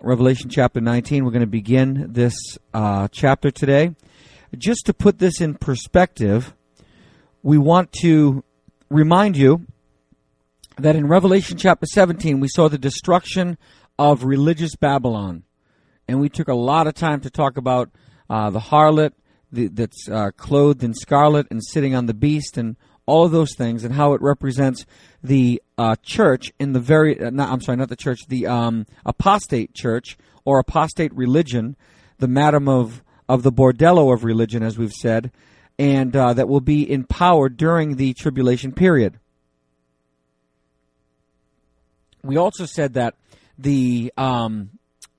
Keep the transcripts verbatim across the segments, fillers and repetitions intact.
Revelation chapter nineteen. We're going to begin this uh, chapter today. Just to put this in perspective, we want to remind you that in Revelation chapter seventeen, we saw the destruction of religious Babylon. And we took a lot of time to talk about uh, the harlot the, that's uh, clothed in scarlet and sitting on the beast and all of those things, and how it represents the uh, church in the very, uh, not, I'm sorry, not the church, the um, apostate church or apostate religion, the madam of, of the bordello of religion, as we've said, and uh, that will be in power during the tribulation period. We also said that the um,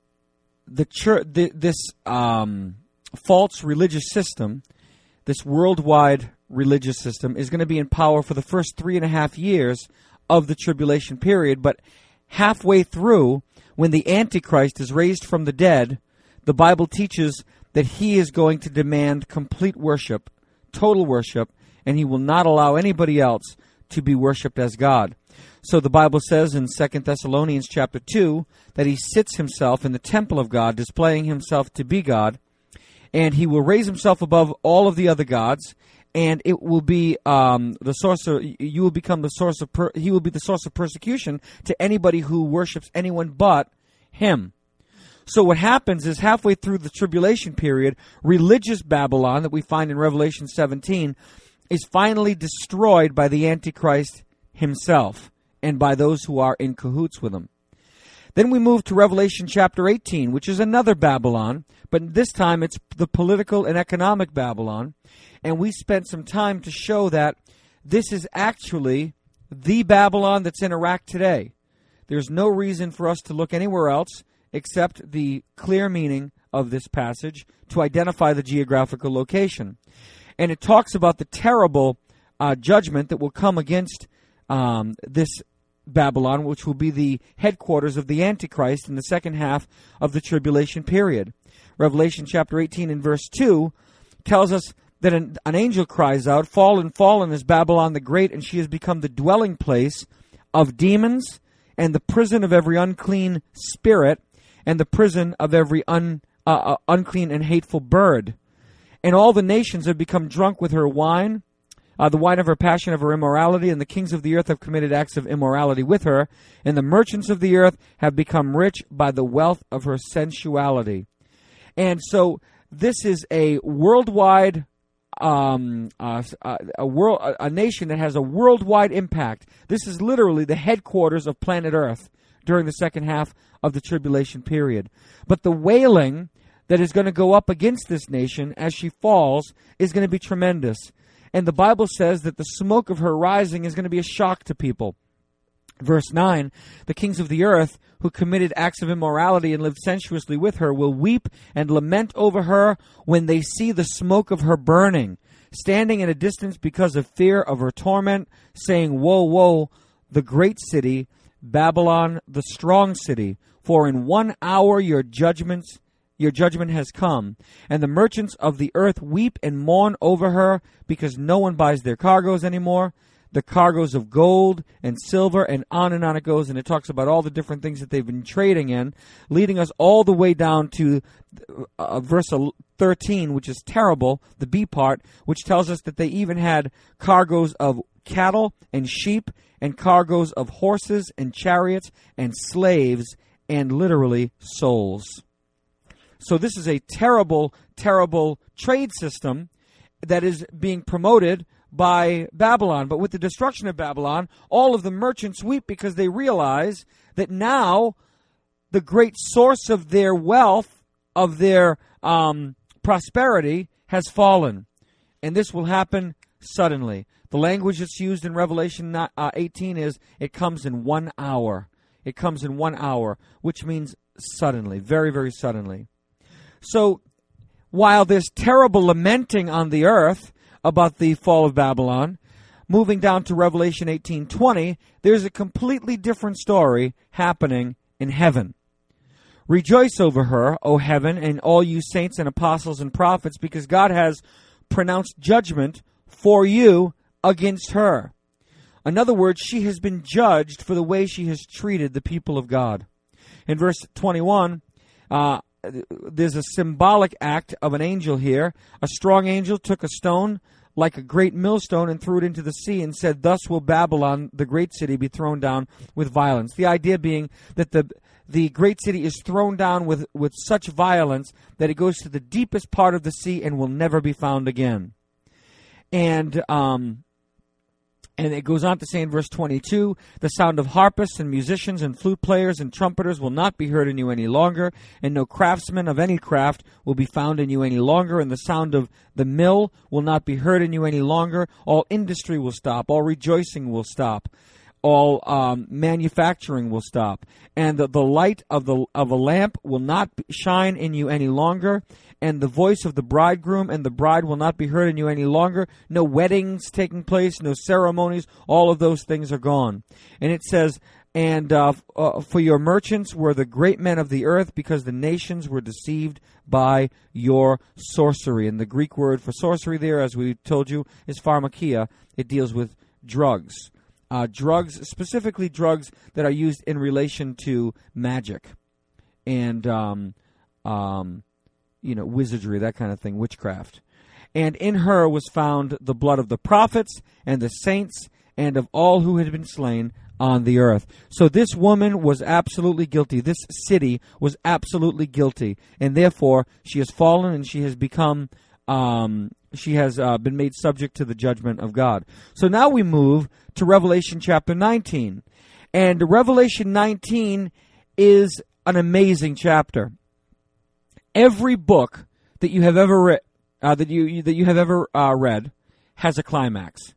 the church, the, this um, false religious system, this worldwide religious system, is going to be in power for the first three and a half years of the tribulation period. But halfway through, when the Antichrist is raised from the dead, the Bible teaches that he is going to demand complete worship, total worship, and he will not allow anybody else to be worshipped as God. So the Bible says in Second Thessalonians chapter two that he sits himself in the temple of God, displaying himself to be God, and he will raise himself above all of the other gods, and it will be um, the source of, you will become the source of, per, he will be the source of persecution to anybody who worships anyone but him. So what happens is halfway through the tribulation period, religious Babylon that we find in Revelation seventeen is finally destroyed by the Antichrist himself and by those who are in cahoots with him. Then we move to Revelation chapter eighteen, which is another Babylon, but this time it's the political and economic Babylon. And we spent some time to show that this is actually the Babylon that's in Iraq today. There's no reason for us to look anywhere else except the clear meaning of this passage to identify the geographical location. And it talks about the terrible uh, judgment that will come against um, this Babylon, which will be the headquarters of the Antichrist in the second half of the tribulation period. Revelation chapter eighteen and verse two tells us that an, an angel cries out, "Fallen, fallen is Babylon the Great, and she has become the dwelling place of demons and the prison of every unclean spirit and the prison of every un, uh, uh, unclean and hateful bird. And all the nations have become drunk with her wine, uh, the wine of her passion, of her immorality, and the kings of the earth have committed acts of immorality with her, and the merchants of the earth have become rich by the wealth of her sensuality." And so this is a worldwide Um, uh, a world, a nation that has a worldwide impact. This is literally the headquarters of planet Earth during the second half of the tribulation period. But the wailing that is going to go up against this nation as she falls is going to be tremendous. And the Bible says that the smoke of her rising is going to be a shock to people. Verse nine, "The kings of the earth who committed acts of immorality and lived sensuously with her will weep and lament over her when they see the smoke of her burning, standing at a distance because of fear of her torment, saying, 'Woe, woe, the great city, Babylon, the strong city, for in one hour your judgments, your judgment has come. And the merchants of the earth weep and mourn over her because no one buys their cargoes anymore. The cargoes of gold and silver,' and on and on it goes, and it talks about all the different things that they've been trading in, leading us all the way down to uh, verse thirteen, which is terrible, the B part, which tells us that they even had cargoes of cattle and sheep and cargoes of horses and chariots and slaves and literally souls. So this is a terrible, terrible trade system that is being promoted by Babylon. But with the destruction of Babylon, all of the merchants weep because they realize that now the great source of their wealth, of their um, prosperity, has fallen. And this will happen suddenly. The language that's used in Revelation eighteen is, it comes in one hour. It comes in one hour, which means suddenly, very, very suddenly. So while there's terrible lamenting on the earth about the fall of Babylon, moving down to Revelation eighteen twenty, there's a completely different story happening in heaven. "Rejoice over her, O heaven, and all you saints and apostles and prophets, because God has pronounced judgment for you against her." In other words, she has been judged for the way she has treated the people of God. In verse twenty-one, Uh, there's a symbolic act of an angel here. A strong angel took a stone like a great millstone and threw it into the sea and said, "Thus will Babylon, the great city, be thrown down with violence." The idea being that the the great city is thrown down with, with such violence that it goes to the deepest part of the sea and will never be found again. And um, and it goes on to say in verse twenty-two, "The sound of harpists and musicians and flute players and trumpeters will not be heard in you any longer, and no craftsman of any craft will be found in you any longer, and the sound of the mill will not be heard in you any longer. All industry will stop, all rejoicing will stop, all um, manufacturing will stop, and the, the light of the of a lamp will not shine in you any longer, and the voice of the bridegroom and the bride will not be heard in you any longer. No weddings taking place, no ceremonies, all of those things are gone." And it says, "And uh, uh, for your merchants were the great men of the earth, because the nations were deceived by your sorcery." And the Greek word for sorcery there, as we told you, is pharmakia. It deals with drugs. Uh, drugs, specifically drugs that are used in relation to magic and, um, um, you know, wizardry, that kind of thing, witchcraft. "And in her was found the blood of the prophets and the saints and of all who had been slain on the earth." So this woman was absolutely guilty. This city was absolutely guilty. And therefore, she has fallen and she has become... Um, She has uh, been made subject to the judgment of God. So now we move to Revelation chapter nineteen. And Revelation nineteen is an amazing chapter. Every book that you have ever read, uh, that you that you have ever uh, read, has a climax.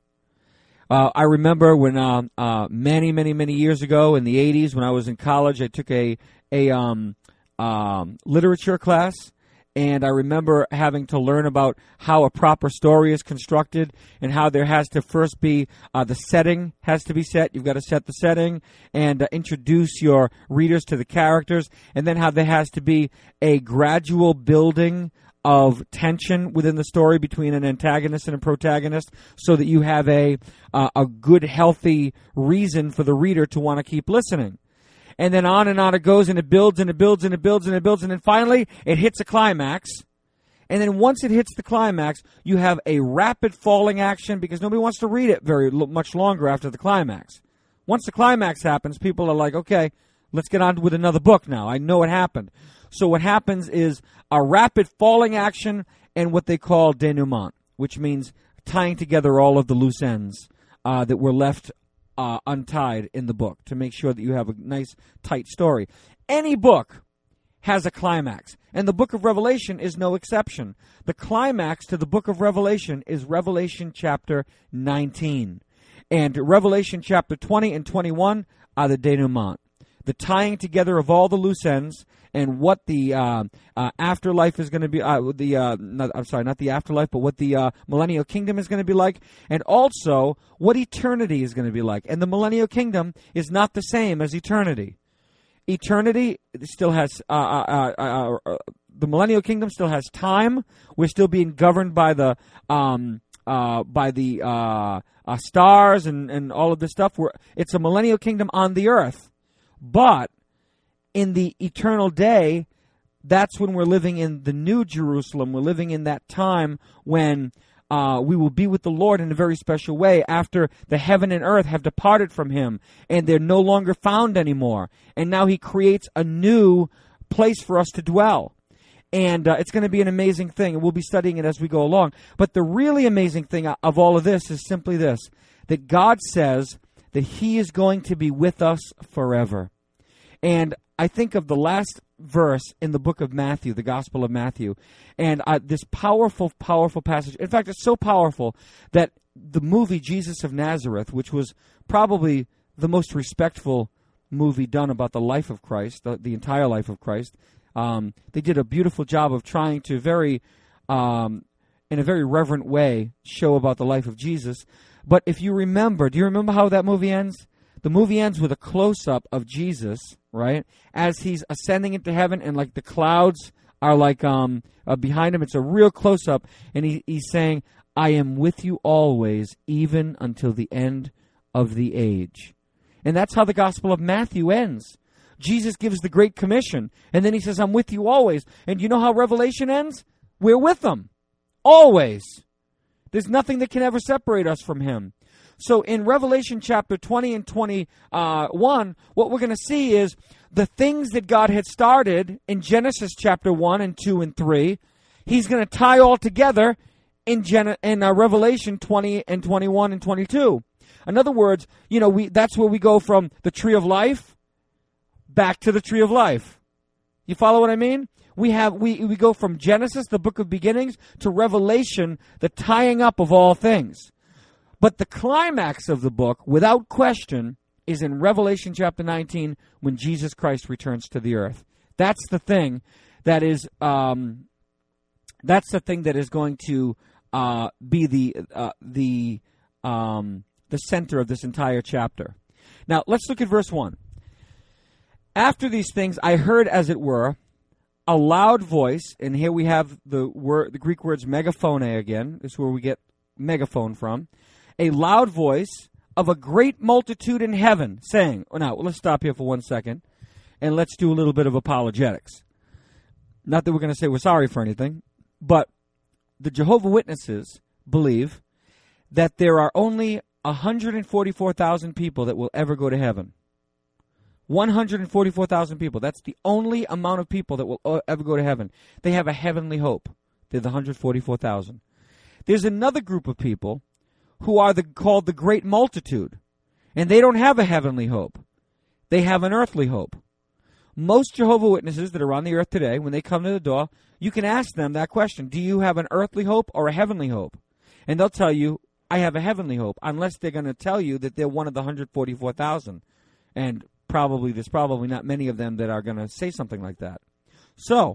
Uh, I remember when uh, uh, many, many, many years ago in the eighties, when I was in college, I took a a um, um, literature class. And I remember having to learn about how a proper story is constructed and how there has to first be uh, the setting has to be set. You've got to set the setting and uh, introduce your readers to the characters. And then how there has to be a gradual building of tension within the story between an antagonist and a protagonist so that you have a, uh, a good, healthy reason for the reader to want to keep listening. And then on and on it goes, and it builds, and it builds, and it builds, and it builds, and then finally it hits a climax. And then once it hits the climax, you have a rapid falling action because nobody wants to read it very l- much longer after the climax. Once the climax happens, people are like, okay, let's get on with another book now. I know what happened. So what happens is a rapid falling action and what they call denouement, which means tying together all of the loose ends uh, that were left Uh, untied in the book to make sure that you have a nice, tight story. Any book has a climax, and the book of Revelation is no exception. The climax to the book of Revelation is Revelation chapter nineteen. And Revelation chapter twenty and twenty-one are the denouement, the tying together of all the loose ends and what the uh, uh, afterlife is going to be. Uh, the uh, not, I'm sorry, not the afterlife, but what the uh, millennial kingdom is going to be like, and also what eternity is going to be like. And the millennial kingdom is not the same as eternity. Eternity still has uh, uh, uh, uh, the millennial kingdom still has time. We're still being governed by the um, uh, by the uh, uh, stars and, and all of this stuff. We're, it's a millennial kingdom on the earth, but in the eternal day, that's when we're living in the new Jerusalem. We're living in that time when uh, we will be with the Lord in a very special way after the heaven and earth have departed from him and they're no longer found anymore. And now he creates a new place for us to dwell. And uh, it's going to be an amazing thing, and we'll be studying it as we go along. But the really amazing thing of all of this is simply this, that God says that he is going to be with us forever. And I think of the last verse in the book of Matthew, the Gospel of Matthew, and uh, this powerful, powerful passage. In fact, it's so powerful that the movie Jesus of Nazareth, which was probably the most respectful movie done about the life of Christ, the, the entire life of Christ, um, they did a beautiful job of trying to very, um, in a very reverent way, show about the life of Jesus. But if you remember, do you remember how that movie ends? The movie ends with a close-up of Jesus, right, as he's ascending into heaven, and like the clouds are like um uh, behind him. It's a real close-up, and he, he's saying, I am with you always, even until the end of the age. And that's how the Gospel of Matthew ends. Jesus gives the Great Commission. And then he says, I'm with you always. And you know how Revelation ends? We're with them. Always. There's nothing that can ever separate us from him. So in Revelation chapter twenty and twenty-one, what we're going to see is the things that God had started in Genesis chapter one and two and three, he's going to tie all together in, Gen- in uh, Revelation twenty and twenty-one and twenty-two. In other words, you know, we that's where we go from the tree of life back to the tree of life. You follow what I mean? We have we, we go from Genesis, the book of beginnings, to Revelation, the tying up of all things. But the climax of the book, without question, is in Revelation chapter nineteen when Jesus Christ returns to the earth. That's the thing that is um, that's the thing that is going to uh, be the uh, the um, the center of this entire chapter. Now let's look at verse one. After these things, I heard, as it were, a loud voice, and here we have the word, the Greek words megaphone again. This is where we get megaphone from. A loud voice of a great multitude in heaven, saying, oh, now, let's stop here for one second, and let's do a little bit of apologetics. Not that we're going to say we're sorry for anything, but the Jehovah's Witnesses believe that there are only one hundred forty-four thousand people that will ever go to heaven. one hundred forty-four thousand people. That's the only amount of people that will ever go to heaven. They have a heavenly hope. They're the one hundred forty-four thousand. There's another group of people who are the, called the great multitude, and they don't have a heavenly hope. They have an earthly hope. Most Jehovah's Witnesses that are on the earth today, when they come to the door, you can ask them that question, do you have an earthly hope or a heavenly hope? And they'll tell you, I have a heavenly hope, unless they're going to tell you that they're one of the one hundred forty-four thousand. And probably there's probably not many of them that are going to say something like that. So,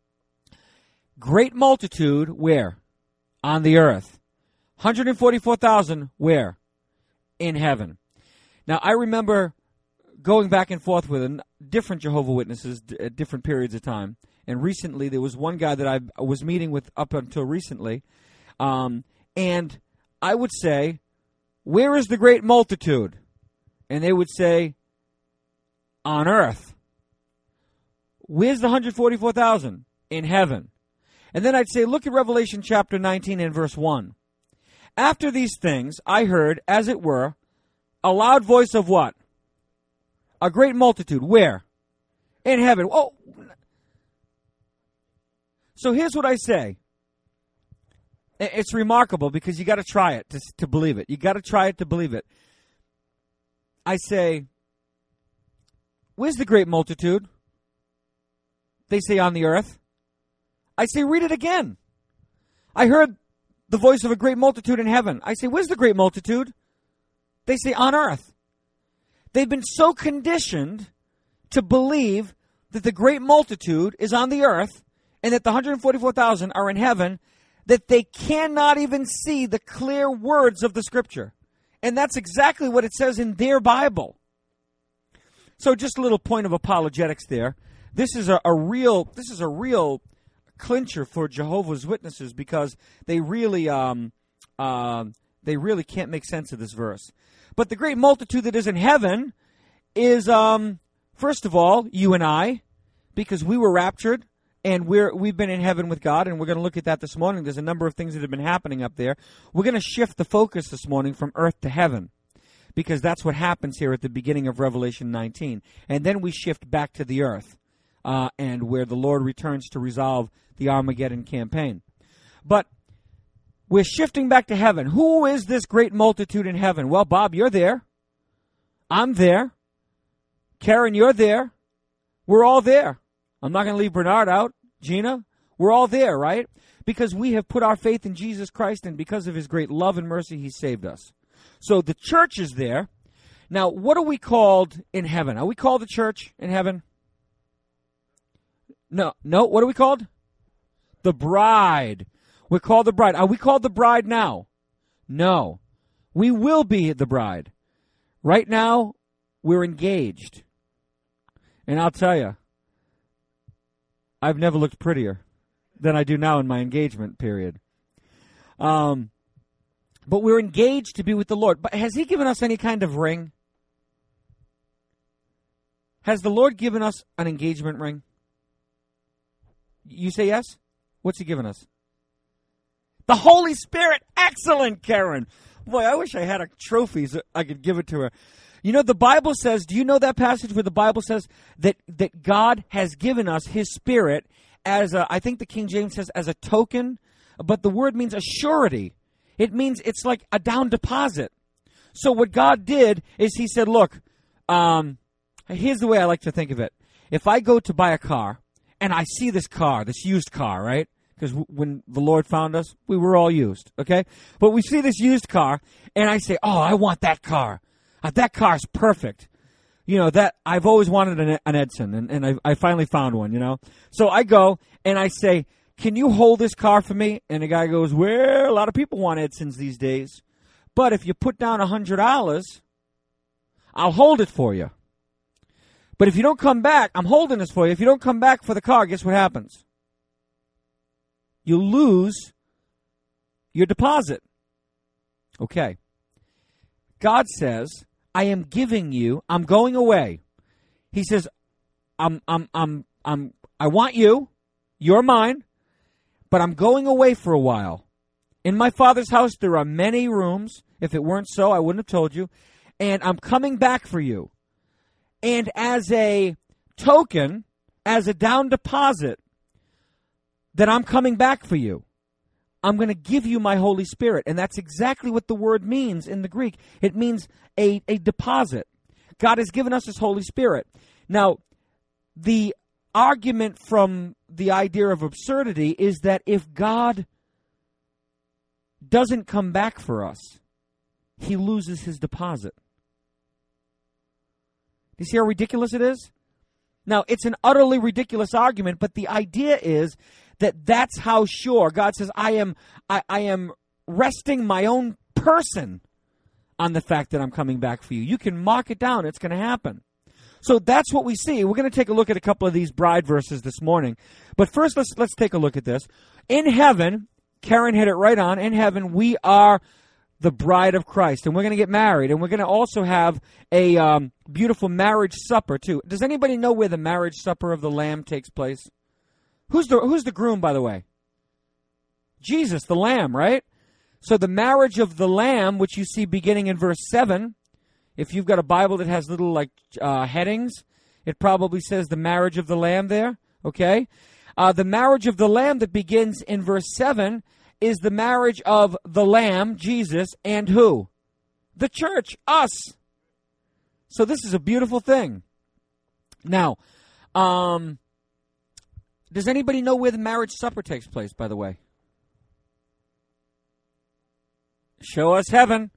great multitude, where? On the earth. one hundred forty-four thousand, where? In heaven. Now, I remember going back and forth with different Jehovah's Witnesses at different periods of time. And recently, there was one guy that I was meeting with up until recently. Um, and I would say, where is the great multitude? And they would say, on earth. Where's the one hundred forty-four thousand? In heaven. And then I'd say, look at Revelation chapter nineteen and verse one. After these things, I heard, as it were, a loud voice of what? A great multitude. Where? In heaven. Oh. So here's what I say. It's remarkable because you got to try it to, to believe it. You got to try it to believe it. I say, where's the great multitude? They say on the earth. I say, read it again. I heard the voice of a great multitude in heaven. I say, where's the great multitude? They say, on earth. They've been so conditioned to believe that the great multitude is on the earth and that the one hundred forty-four thousand are in heaven that they cannot even see the clear words of the Scripture. And that's exactly what it says in their Bible. So just a little point of apologetics there. This is a, a real, this is a real clincher for Jehovah's Witnesses because they really, um, uh, they really can't make sense of this verse. But the great multitude that is in heaven is, um, first of all, you and I, because we were raptured and we're we've been in heaven with God, and we're going to look at that this morning. There's a number of things that have been happening up there. We're going to shift the focus this morning from earth to heaven, because that's what happens here at the beginning of Revelation nineteen. And then we shift back to the earth, uh, and where the Lord returns to resolve the Armageddon campaign. But we're shifting back to heaven. Who is this great multitude in heaven? Well, Bob, you're there. I'm there. Karen, you're there. We're all there. I'm not going to leave Bernard out. Gina, we're all there, right? Because we have put our faith in Jesus Christ, and because of his great love and mercy, he saved us. So the church is there. Now, what are we called in heaven? Are we called the church in heaven? No. No, what are we called? The bride. We're called the bride. Are we called the bride now? No. We will be the bride. Right now, we're engaged. And I'll tell you, I've never looked prettier than I do now in my engagement period. Um, but we're engaged to be with the Lord. But has he given us any kind of ring? Has the Lord given us an engagement ring? You say yes? What's he given us? The Holy Spirit. Excellent, Karen. Boy, I wish I had a trophy so I could give it to her. You know, the Bible says, do you know that passage where the Bible says that, that God has given us his Spirit as a, I think the King James says, as a token, but the word means a surety. It means it's like a down deposit. So what God did is he said, look, um, here's the way I like to think of it. If I go to buy a car and I see this car, this used car, right? Because w- when the Lord found us, we were all used, okay? But we see this used car and I say, oh, I want that car. Uh, that car's perfect. You know, that I've always wanted an, an Edson, and, and I, I finally found one, you know. So I go and I say, can you hold this car for me? And the guy goes, well, a lot of people want Edsons these days. But if you put down one hundred dollars, I'll hold it for you. But if you don't come back, I'm holding this for you. If you don't come back for the car, guess what happens? You lose your deposit. Okay. God says, I am giving you, I'm going away. He says, I'm, I'm, I'm, I'm, I want you, you're mine, but I'm going away for a while. In my Father's house, there are many rooms. If it weren't so, I wouldn't have told you. And I'm coming back for you. And as a token, as a down deposit, that I'm coming back for you, I'm going to give you my Holy Spirit. And that's exactly what the word means in the Greek. It means a, a deposit. God has given us his Holy Spirit. Now, the argument from the idea of absurdity is that if God doesn't come back for us, he loses his deposit. You see how ridiculous it is? Now, it's an utterly ridiculous argument, but the idea is that that's how sure God says, I am I, I am resting my own person on the fact that I'm coming back for you. You can mark it down. It's going to happen. So that's what we see. We're going to take a look at a couple of these bride verses this morning. But first, let's let's take a look at this. In heaven, Karen hit it right on. In heaven, we are the bride of Christ, and we're going to get married, and we're going to also have a um, beautiful marriage supper, too. Does anybody know where the marriage supper of the Lamb takes place? Who's the who's the groom, by the way? Jesus, the Lamb, right? So the marriage of the Lamb, which you see beginning in verse seven, if you've got a Bible that has little like uh, headings, it probably says the marriage of the Lamb there, okay? Uh, the marriage of the Lamb that begins in verse seven is the marriage of the Lamb, Jesus, and who? The church, us. So this is a beautiful thing. Now, um... does anybody know where the marriage supper takes place, by the way? Show us heaven.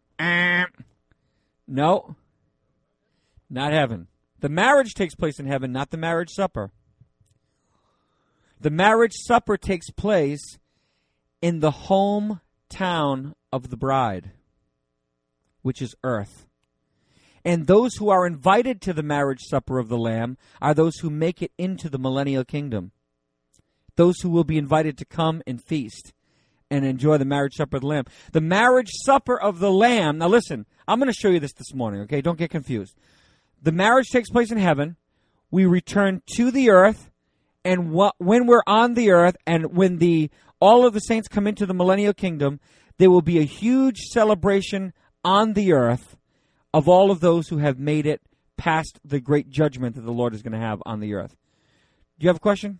No, not heaven. The marriage takes place in heaven, not the marriage supper. The marriage supper takes place in the hometown of the bride, which is earth. And those who are invited to the marriage supper of the Lamb are those who make it into the millennial kingdom. Those who will be invited to come and feast and enjoy the marriage supper of the Lamb. The marriage supper of the Lamb. Now listen, I'm going to show you this this morning, okay? Don't get confused. The marriage takes place in heaven. We return to the earth. And wh- when we're on the earth and when the all of the saints come into the millennial kingdom, there will be a huge celebration on the earth of all of those who have made it past the great judgment that the Lord is going to have on the earth. Do you have a question?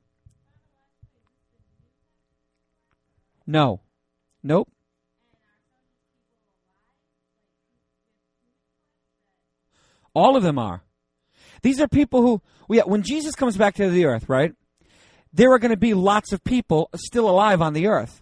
No. Nope. All of them are. These are people who, yeah, when Jesus comes back to the earth, right, there are going to be lots of people still alive on the earth.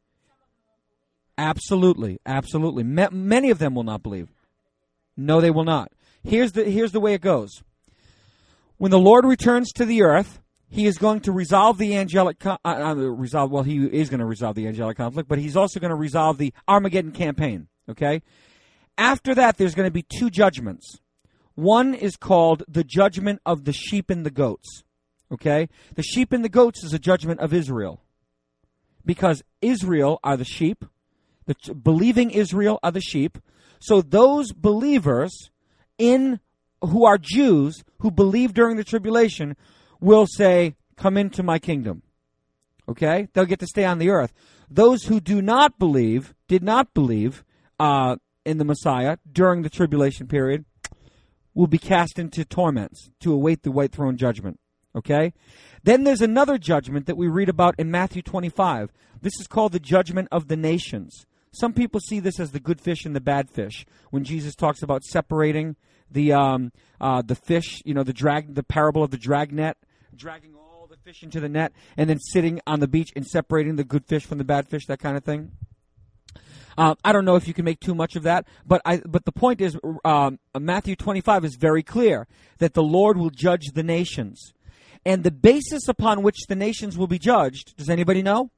Absolutely, absolutely. Ma- many of them will not believe. No, they will not. Here's the here's the way it goes. When the Lord returns to the earth, he is going to resolve the angelic uh, uh, resolve. Well, he is going to resolve the angelic conflict, but he's also going to resolve the Armageddon campaign. Okay. After that, there's going to be two judgments. One is called the judgment of the sheep and the goats. Okay, the sheep and the goats is a judgment of Israel, because Israel are the sheep. The ch- believing Israel are the sheep. So those believers in who are Jews, who believe during the tribulation, will say, come into my kingdom. Okay? They'll get to stay on the earth. Those who do not believe, did not believe uh, in the Messiah during the tribulation period, will be cast into torments to await the white throne judgment. Okay? Then there's another judgment that we read about in Matthew twenty-five. This is called the judgment of the nations. Some people see this as the good fish and the bad fish. When Jesus talks about separating the um, uh, the fish, you know, the drag, the parable of the dragnet, dragging all the fish into the net, and then sitting on the beach and separating the good fish from the bad fish, that kind of thing. Uh, I don't know if you can make too much of that, but I, but the point is, um, Matthew twenty-five is very clear that the Lord will judge the nations. And the basis upon which the nations will be judged, does anybody know?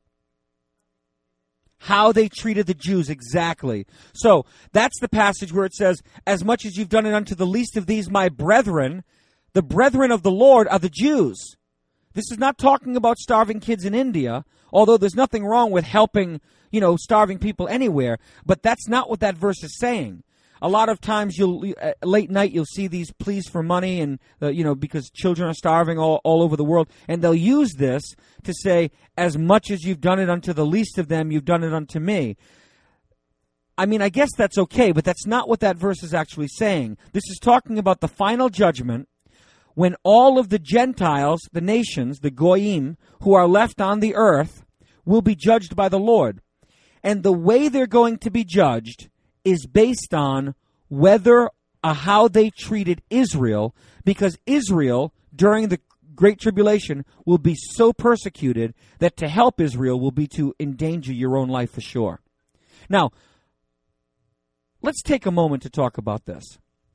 How they treated the Jews, exactly. So that's the passage where it says, as much as you've done it unto the least of these, my brethren, the brethren of the Lord are the Jews. This is not talking about starving kids in India, although there's nothing wrong with helping, you know, starving people anywhere. But that's not what that verse is saying. A lot of times, you'll uh, late night, you'll see these pleas for money, and uh, you know, because children are starving all, all over the world, and they'll use this to say, "As much as you've done it unto the least of them, you've done it unto me." I mean, I guess that's okay, but that's not what that verse is actually saying. This is talking about the final judgment when all of the Gentiles, the nations, the goyim, who are left on the earth, will be judged by the Lord, and the way they're going to be judged is based on whether uh, how they treated Israel, because Israel, during the Great Tribulation, will be so persecuted that to help Israel will be to endanger your own life for sure. Now, let's take a moment to talk about this.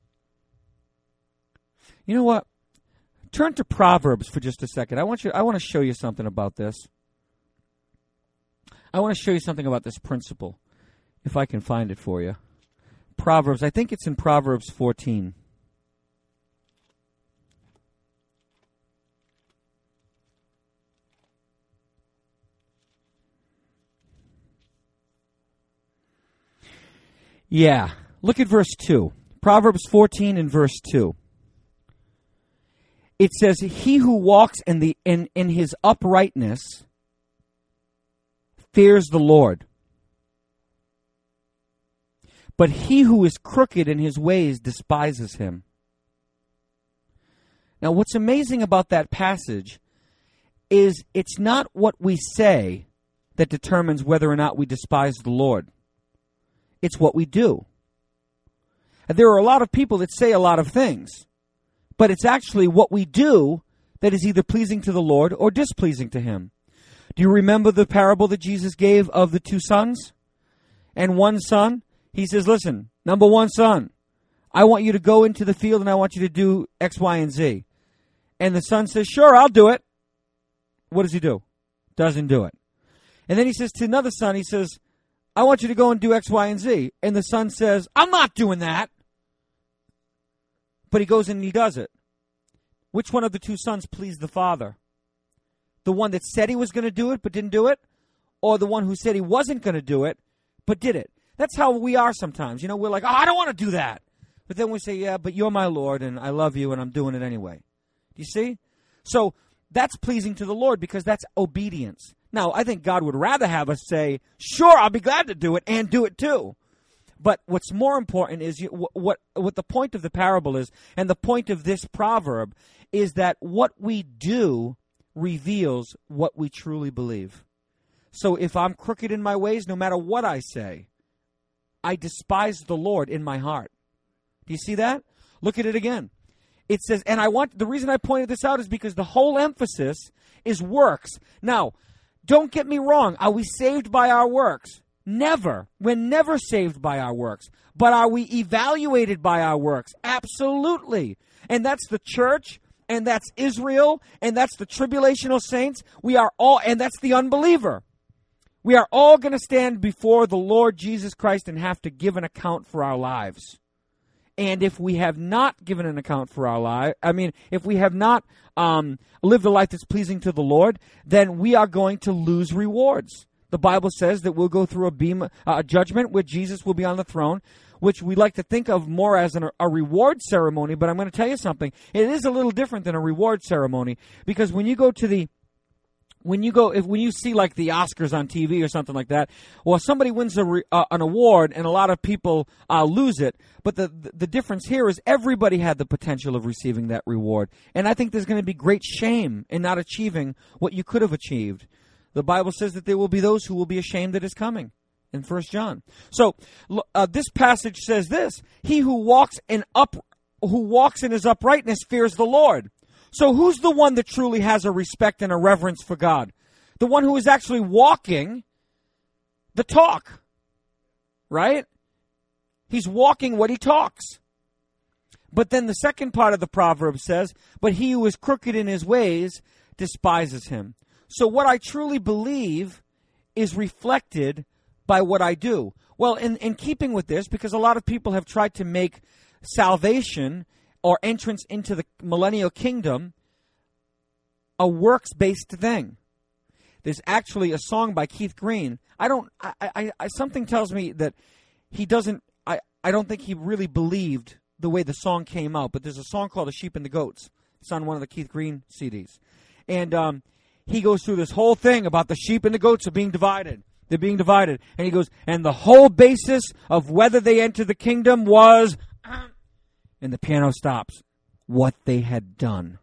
You know what? Turn to Proverbs for just a second. I want you. I want to show you something about this. I want to show you something about this principle, if I can find it for you. Proverbs, I think it's in Proverbs fourteen. Yeah, look at verse two. Proverbs fourteen and verse two. It says, he who walks in, the, in, in his uprightness fears the Lord. But he who is crooked in his ways despises him. Now, what's amazing about that passage is it's not what we say that determines whether or not we despise the Lord. It's what we do. And there are a lot of people that say a lot of things, but it's actually what we do that is either pleasing to the Lord or displeasing to him. Do you remember the parable that Jesus gave of the two sons? And one son, he says, listen, number one son, I want you to go into the field and I want you to do X, Y, and Z. And the son says, sure, I'll do it. What does he do? Doesn't do it. And then he says to another son, he says, I want you to go and do X, Y, and Z. And the son says, I'm not doing that. But he goes in and he does it. Which one of the two sons pleased the father? The one that said he was going to do it but didn't do it? Or the one who said he wasn't going to do it but did it? That's how we are sometimes. You know, we're like, oh, I don't want to do that. But then we say, yeah, but you're my Lord and I love you and I'm doing it anyway. Do you see? So that's pleasing to the Lord because that's obedience. Now, I think God would rather have us say, sure, I'll be glad to do it and do it too. But what's more important is you, what, what the point of the parable is, and the point of this proverb is that what we do reveals what we truly believe. So if I'm crooked in my ways, no matter what I say, I despise the Lord in my heart. Do you see that? Look at it again. It says, and I want, the reason I pointed this out is because the whole emphasis is works. Now, don't get me wrong. Are we saved by our works? Never. We're never saved by our works. But are we evaluated by our works? Absolutely. And that's the church, and that's Israel, and that's the tribulational saints. We are all, and that's the unbeliever. We are all going to stand before the Lord Jesus Christ and have to give an account for our lives. And if we have not given an account for our life, I mean, if we have not um, lived a life that's pleasing to the Lord, then we are going to lose rewards. The Bible says that we'll go through a beam, uh, a judgment where Jesus will be on the throne, which we like to think of more as an, a reward ceremony. But I'm going to tell you something. It is a little different than a reward ceremony, because when you go to the When you go, if when you see like the Oscars on T V or something like that, well, somebody wins a re, uh, an award and a lot of people uh, lose it. But the, the the difference here is everybody had the potential of receiving that reward, and I think there's going to be great shame in not achieving what you could have achieved. The Bible says that there will be those who will be ashamed that is coming in First John. So uh, this passage says this: He who walks in up, who walks in his uprightness fears the Lord. So who's the one that truly has a respect and a reverence for God? The one who is actually walking the talk, right? He's walking what he talks. But then the second part of the proverb says, but he who is crooked in his ways despises him. So what I truly believe is reflected by what I do. Well, in, in keeping with this, because a lot of people have tried to make salvation or entrance into the millennial kingdom a works-based thing. There's actually a song by Keith Green. I don't. I, I, I something tells me that he doesn't. I, I don't think he really believed the way the song came out. But there's a song called "The Sheep and the Goats." It's on one of the Keith Green C Ds, and um, he goes through this whole thing about the sheep and the goats are being divided. They're being divided, and he goes, and the whole basis of whether they enter the kingdom was. And the piano stops. What they had done.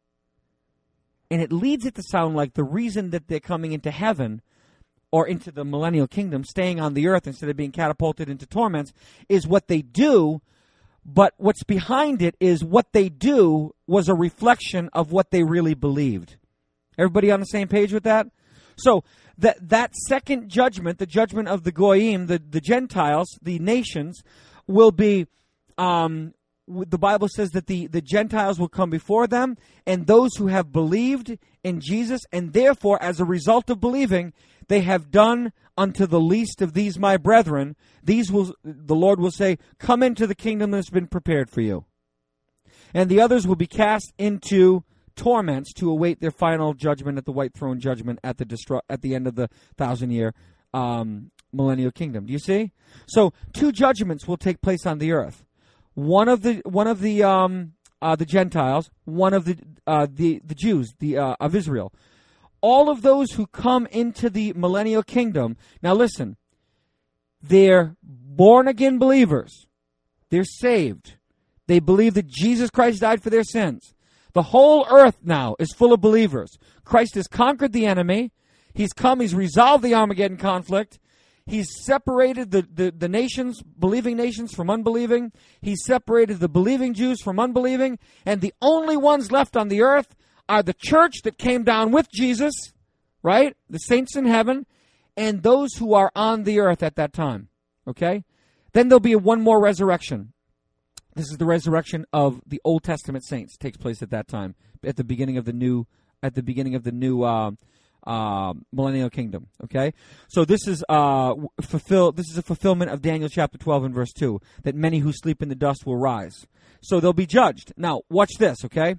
And it leads it to sound like the reason that they're coming into heaven or into the millennial kingdom, staying on the earth instead of being catapulted into torments, is what they do. But what's behind it is what they do was a reflection of what they really believed. Everybody on the same page with that? So that that second judgment, the judgment of the Goyim, the, the Gentiles, the nations, will be... Um, the Bible says that the, the Gentiles will come before them, and those who have believed in Jesus, and therefore, as a result of believing, they have done unto the least of these my brethren. These will, the Lord will say, come into the kingdom that's been prepared for you. And the others will be cast into torments to await their final judgment at the white throne judgment at the destru- at the end of the thousand year um, millennial kingdom. Do you see? So two judgments will take place on the earth. One of the one of the um, uh, the Gentiles, one of the uh, the the Jews, the uh, of Israel. All of those who come into the millennial kingdom. Now listen, they're born again believers. They're saved. They believe that Jesus Christ died for their sins. The whole earth now is full of believers. Christ has conquered the enemy. He's come. He's resolved the Armageddon conflict. He's separated the, the, the nations, believing nations from unbelieving. He's separated the believing Jews from unbelieving. And the only ones left on the earth are the church that came down with Jesus, right? The saints in heaven, and those who are on the earth at that time, okay? Then there'll be one more resurrection. This is the resurrection of the Old Testament saints. It takes place at that time, at the beginning of the new, at the beginning of the new uh, uh, millennial kingdom. Okay, so this is uh, fulfill. This is a fulfillment of Daniel chapter twelve and verse two, that many who sleep in the dust will rise. So they'll be judged. Now, watch this. Okay,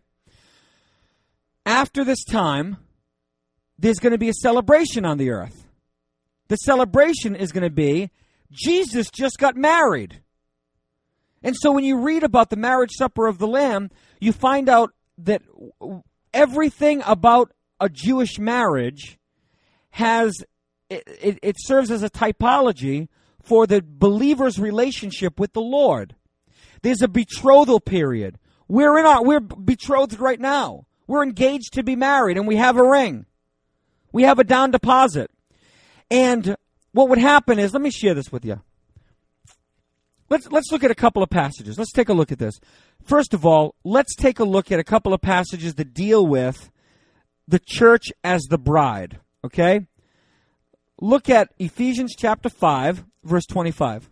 after this time, there's going to be a celebration on the earth. The celebration is going to be Jesus just got married. And so when you read about the marriage supper of the Lamb, you find out that everything about a Jewish marriage has, it, it, it serves as a typology for the believer's relationship with the Lord. There's a betrothal period. We're in our, we're betrothed right now. We're engaged to be married, and we have a ring. We have a down deposit. And what would happen is, let me share this with you. Let's let's look at a couple of passages. Let's take a look at this. First of all, let's take a look at a couple of passages that deal with the church as the bride. Okay? Look at Ephesians chapter five, verse twenty-five.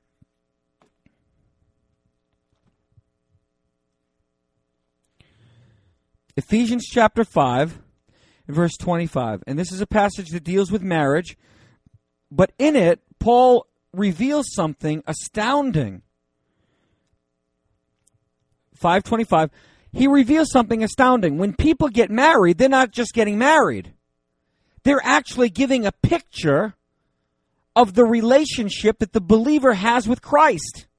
Ephesians chapter five, verse twenty-five. And this is a passage that deals with marriage, but in it, Paul reveals something astounding. five twenty-five. He reveals something astounding. When people get married, they're not just getting married. They're actually giving a picture of the relationship that the believer has with Christ.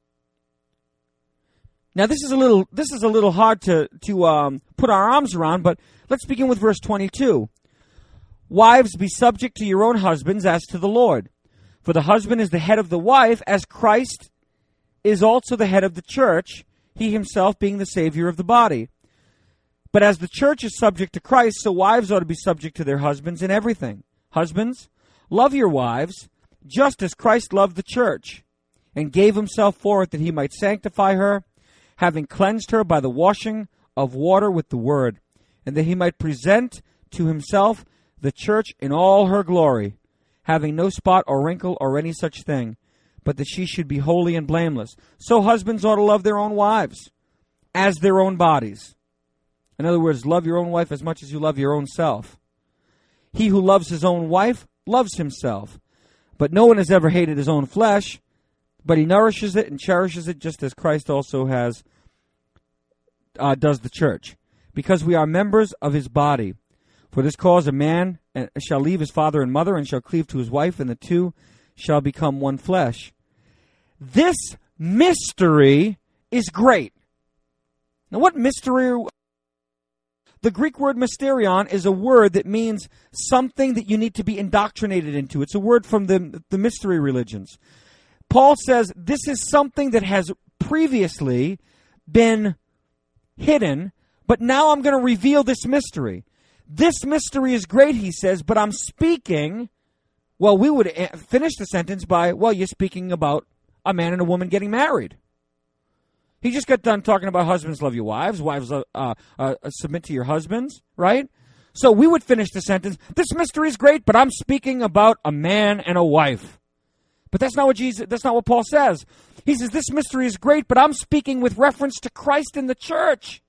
Now, this is a little this is a little hard to to um, put our arms around, but let's begin with verse twenty-two. Wives, be subject to your own husbands as to the Lord. For the husband is the head of the wife, as Christ is also the head of the church, he himself being the Savior of the body. But as the church is subject to Christ, so wives ought to be subject to their husbands in everything. Husbands, love your wives, just as Christ loved the church, and gave himself for it that he might sanctify her, having cleansed her by the washing of water with the word, and that he might present to himself the church in all her glory, having no spot or wrinkle or any such thing, but that she should be holy and blameless. So husbands ought to love their own wives as their own bodies. In other words, love your own wife as much as you love your own self. He who loves his own wife loves himself. But no one has ever hated his own flesh, but he nourishes it and cherishes it, just as Christ also has uh, does the church, because we are members of his body. For this cause a man shall leave his father and mother and shall cleave to his wife, and the two shall become one flesh. This mystery is great. Now, what mystery? The Greek word mysterion is a word that means something that you need to be indoctrinated into. It's a word from the, the mystery religions. Paul says this is something that has previously been hidden, but now I'm going to reveal this mystery. This mystery is great, he says, but I'm speaking, well, we would finish the sentence by, well, you're speaking about a man and a woman getting married. He just got done talking about husbands love your wives, wives uh, uh, uh, submit to your husbands, right? So we would finish the sentence, this mystery is great, but I'm speaking about a man and a wife. But that's not what Jesus, that's not what Paul says. He says, this mystery is great, but I'm speaking with reference to Christ and the church.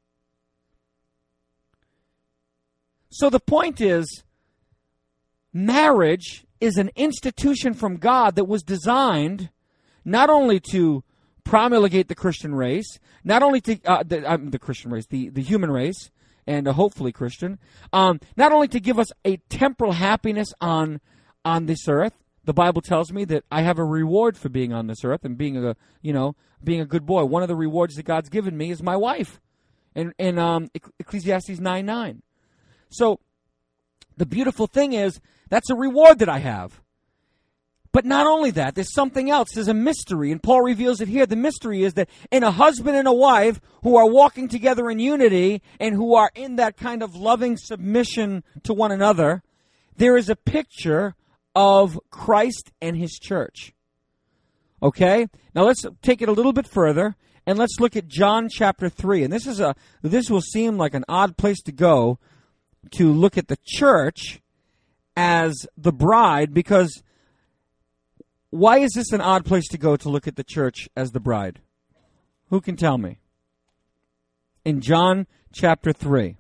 So the point is, marriage is an institution from God that was designed not only to promulgate the Christian race, not only to uh, the, uh, the Christian race, the, the human race, and uh, hopefully Christian, um, not only to give us a temporal happiness on on this earth. The Bible tells me that I have a reward for being on this earth and being a you know being a good boy. One of the rewards that God's given me is my wife, in in um, Ecclesiastes nine nine. So the beautiful thing is that's a reward that I have. But not only that, there's something else. There's a mystery, and Paul reveals it here. The mystery is that in a husband and a wife who are walking together in unity and who are in that kind of loving submission to one another, there is a picture of Christ and his church. Okay? Now let's take it a little bit further, and let's look at John chapter three. And this is a this will seem like an odd place to go to look at the church as the bride, because why is this an odd place to go to look at the church as the bride? Who can tell me? In John chapter three.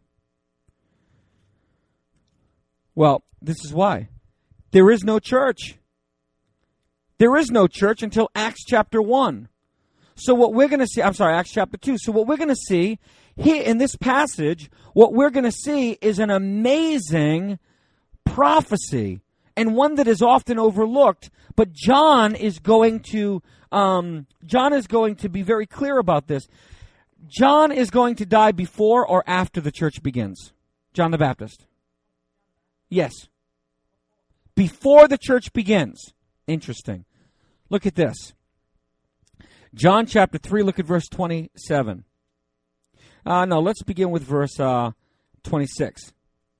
Well, this is why. There is no church. There is no church until Acts chapter one. So what we're going to see, I'm sorry, Acts chapter two. So what we're going to see here in this passage, what we're going to see is an amazing prophecy, and one that is often overlooked. But John is going to um, John is going to be very clear about this. John is going to die before or after the church begins. John the Baptist. Yes. Before the church begins. Interesting. Look at this. John chapter three, look at verse twenty-seven. Uh, no, let's begin with verse uh, twenty-six.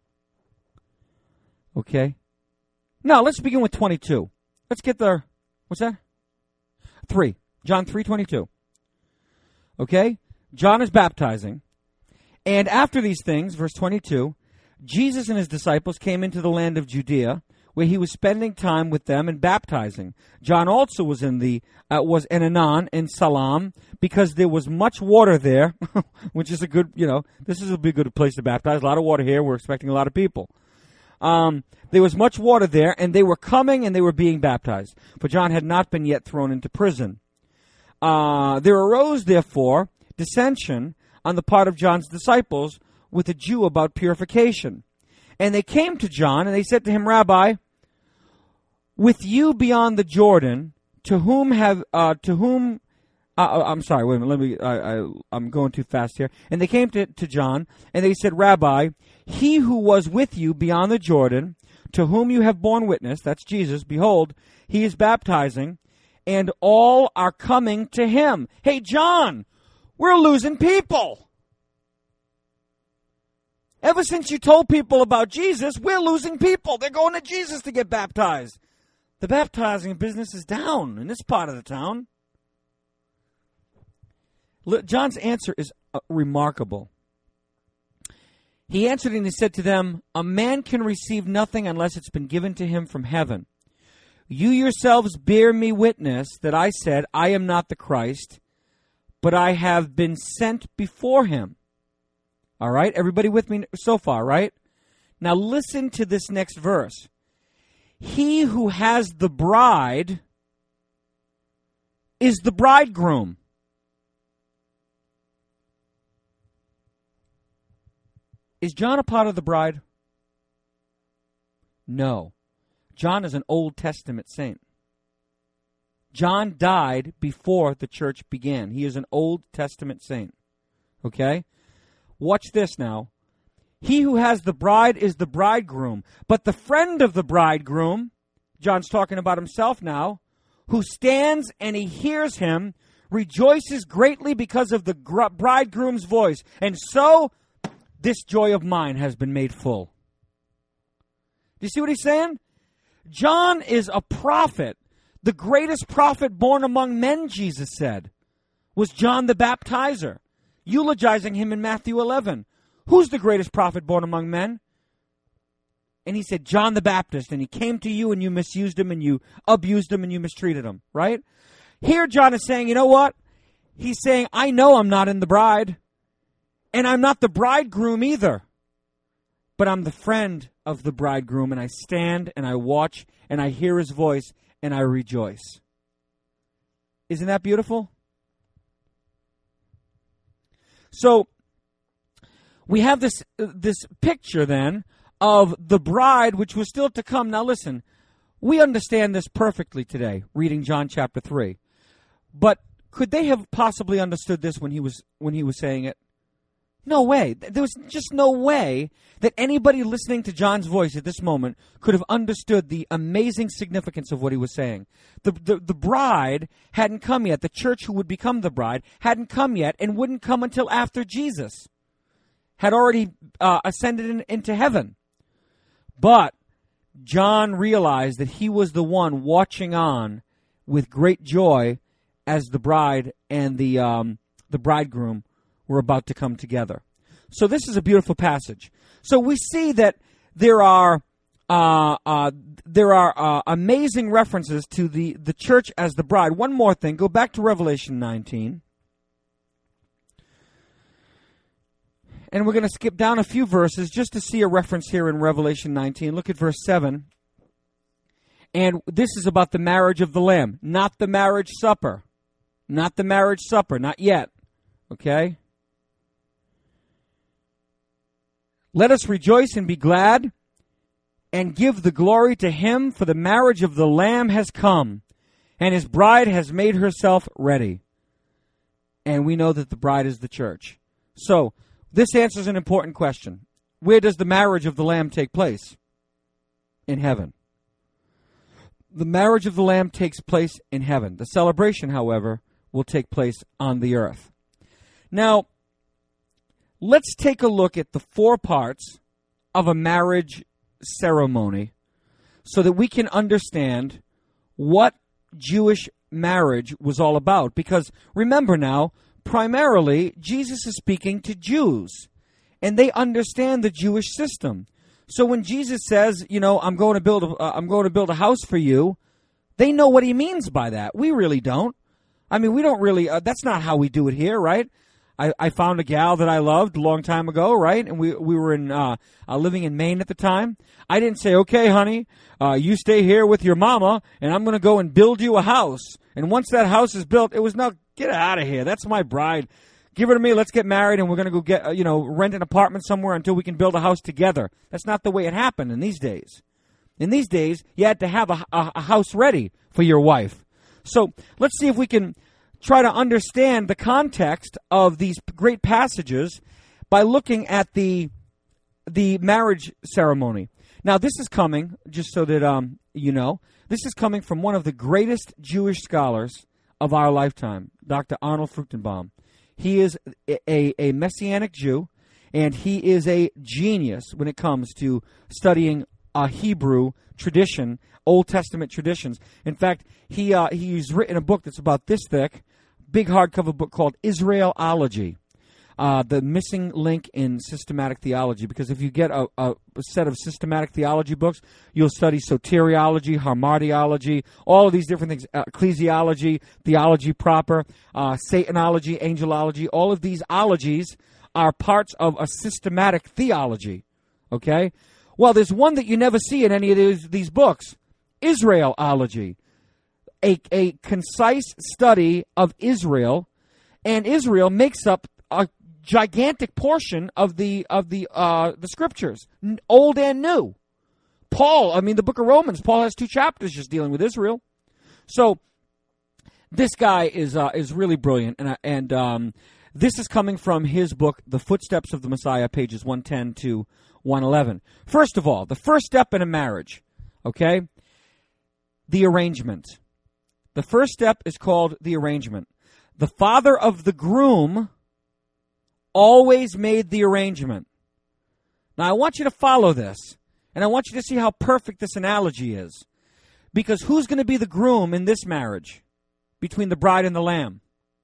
Okay. No, let's begin with twenty-two. Let's get the, what's that? three. John three twenty-two. Okay? John is baptizing. And after these things, verse twenty-two, Jesus and his disciples came into the land of Judea, where he was spending time with them and baptizing. John also was in the uh, was in Anan in Salam, because there was much water there, which is a good, you know, this is a big good place to baptize. A lot of water here. We're expecting a lot of people. Um, there was much water there, and they were coming and they were being baptized, for John had not been yet thrown into prison. Uh, there arose, therefore, dissension on the part of John's disciples with a Jew about purification. And they came to John, and they said to him, Rabbi, with you beyond the Jordan, to whom have, uh, to whom, uh, I'm sorry, wait a minute, let me, I, I, I'm going too fast here. And they came to, to John, and they said, Rabbi, he who was with you beyond the Jordan, to whom you have borne witness, that's Jesus, behold, he is baptizing, and all are coming to him. Hey, John, we're losing people. Ever since you told people about Jesus, we're losing people. They're going to Jesus to get baptized. The baptizing business is down in this part of the town. John's answer is uh, remarkable. He answered and he said to them, a man can receive nothing unless it's been given to him from heaven. You yourselves bear me witness that I said, I am not the Christ, but I have been sent before him. All right, everybody with me so far, right? Now listen to this next verse. He who has the bride is the bridegroom. Is John a part of the bride? No. John is an Old Testament saint. John died before the church began. He is an Old Testament saint. Okay? Watch this now. He who has the bride is the bridegroom, but the friend of the bridegroom, John's talking about himself now, who stands and he hears him, rejoices greatly because of the gr- bridegroom's voice. And so, this joy of mine has been made full. Do you see what he's saying? John is a prophet. The greatest prophet born among men, Jesus said, was John the Baptizer, eulogizing him in Matthew eleven. Who's the greatest prophet born among men? And he said, John the Baptist, and he came to you and you misused him and you abused him and you mistreated him, right? Here John is saying, you know what? He's saying, I know I'm not in the bride, and I'm not the bridegroom either, but I'm the friend of the bridegroom, and I stand and I watch and I hear his voice and I rejoice. Isn't that beautiful? So we have this uh, this picture then of the bride which was still to come. Now listen, we understand this perfectly today, reading John chapter three. But could they have possibly understood this when he was when he was saying it? No way. There was just no way that anybody listening to John's voice at this moment could have understood the amazing significance of what he was saying. The, the, the bride hadn't come yet. The church who would become the bride hadn't come yet and wouldn't come until after Jesus had already uh, ascended in, into heaven. But John realized that he was the one watching on with great joy as the bride and the um, the bridegroom were about to come together. So this is a beautiful passage. So we see that there are uh, uh, there are uh, amazing references to the, the church as the bride. One more thing. Go back to Revelation nineteen. And we're going to skip down a few verses just to see a reference here in Revelation nineteen. Look at verse seven. And this is about the marriage of the Lamb, not the marriage supper. Not the marriage supper, not yet. Okay? Let us rejoice and be glad and give the glory to him, for the marriage of the Lamb has come, and his bride has made herself ready. And we know that the bride is the church. So, this answers an important question. Where does the marriage of the Lamb take place? In heaven. The marriage of the Lamb takes place in heaven. The celebration, however, will take place on the earth. Now, let's take a look at the four parts of a marriage ceremony so that we can understand what Jewish marriage was all about. Because remember now, primarily, Jesus is speaking to Jews, and they understand the Jewish system. So when Jesus says, you know, I'm going to build a, uh, I'm going to build a house for you, they know what he means by that. We really don't. I mean, we don't really, uh, that's not how we do it here, right? I, I found a gal that I loved a long time ago, right? And we we were in uh, uh, living in Maine at the time. I didn't say, okay, honey, uh, you stay here with your mama, and I'm going to go and build you a house. And once that house is built, it was, no, get out of here. That's my bride. give her to me, let's get married, and we're going to go get, uh, you know, rent an apartment somewhere until we can build a house together. That's not the way it happened in these days. In these days, you had to have a, a, a house ready for your wife. So let's see if we can try to understand the context of these great passages by looking at the the marriage ceremony. Now, this is coming, just so that um, you know, this is coming from one of the greatest Jewish scholars of our lifetime, Doctor Arnold Fruchtenbaum. He is a, a Messianic Jew, and he is a genius when it comes to studying a Hebrew tradition, Old Testament traditions. In fact, he uh, he's written a book that's about this thick, big hardcover book called Israelology, uh, the missing link in systematic theology. Because if you get a, a, a set of systematic theology books, you'll study soteriology, hamartiology, all of these different things, uh, ecclesiology, theology proper, uh, Satanology, angelology. All of these ologies are parts of a systematic theology, okay? Well, there's one that you never see in any of these, these books, Israelology, a, a concise study of Israel, and Israel makes up a gigantic portion of the of the uh, the scriptures, old and new. Paul, I mean, the book of Romans, Paul has two chapters just dealing with Israel. So this guy is uh, is really brilliant, and and um, this is coming from his book, The Footsteps of the Messiah, pages one ten to one eleven. First of all, the first step in a marriage, okay, the arrangement. The first step is called the arrangement. The father of the groom always made the arrangement. Now, I want you to follow this, and I want you to see how perfect this analogy is. Because who's going to be the groom in this marriage between the bride and the lamb?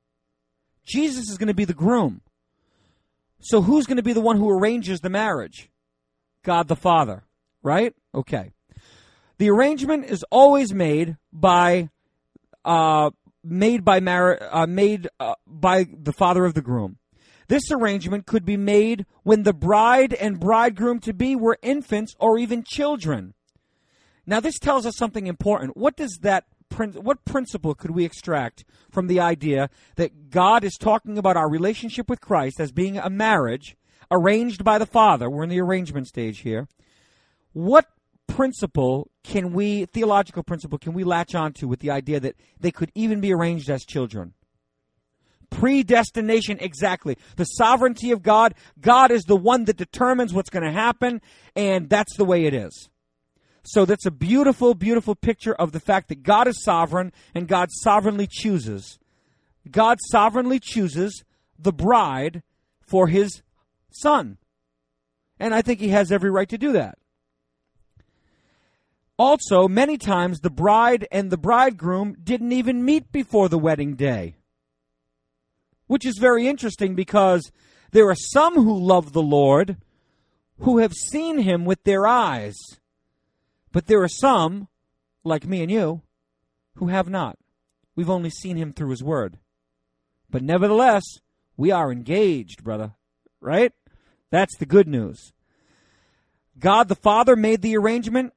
Jesus is going to be the groom. So who's going to be the one who arranges the marriage? God the Father, right? Okay. The arrangement is always made by uh, made by mar- uh, made uh, by the father of the groom. This arrangement could be made when the bride and bridegroom-to-be were infants or even children. Now, this tells us something important. What does that what principle could we extract from the idea that God is talking about our relationship with Christ as being a marriage arranged by the Father? We're in the arrangement stage here. What principle can we, theological principle, can we latch onto with the idea that they could even be arranged as children? Predestination, exactly. The sovereignty of God. God is the one that determines what's going to happen, and that's the way it is. So that's a beautiful, beautiful picture of the fact that God is sovereign, and God sovereignly chooses. God sovereignly chooses the bride for his son. And I think he has every right to do that. Also, many times the bride and the bridegroom didn't even meet before the wedding day. Which is very interesting because there are some who love the Lord who have seen him with their eyes. But there are some, like me and you, who have not. We've only seen him through his word. But nevertheless, we are engaged, brother. Right? That's the good news. God the Father made the arrangement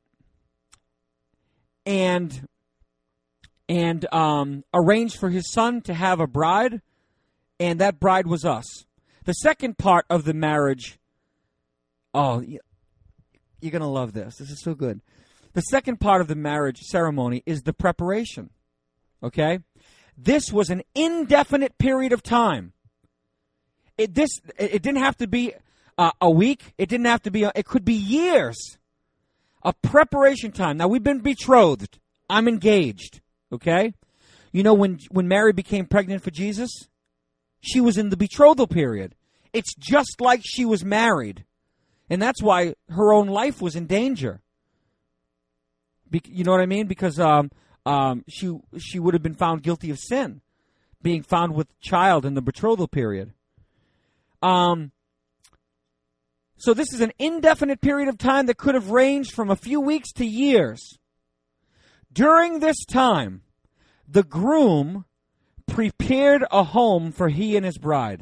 and, and um, arranged for his son to have a bride. And that bride was us. The second part of the marriage, oh, you're going to love this. This is so good. The second part of the marriage ceremony is the preparation. Okay? This was an indefinite period of time. It this it didn't have to be uh, a week. It didn't have to be, a, it could be years of preparation time. Now, we've been betrothed. I'm engaged. Okay? You know, when when Mary became pregnant for Jesus, she was in the betrothal period. It's just like she was married. And that's why her own life was in danger. Be- you know what I mean? Because um, um, she she would have been found guilty of sin, being found with child in the betrothal period. Um. So this is an indefinite period of time that could have ranged from a few weeks to years. During this time, the groom prepared a home for he and his bride.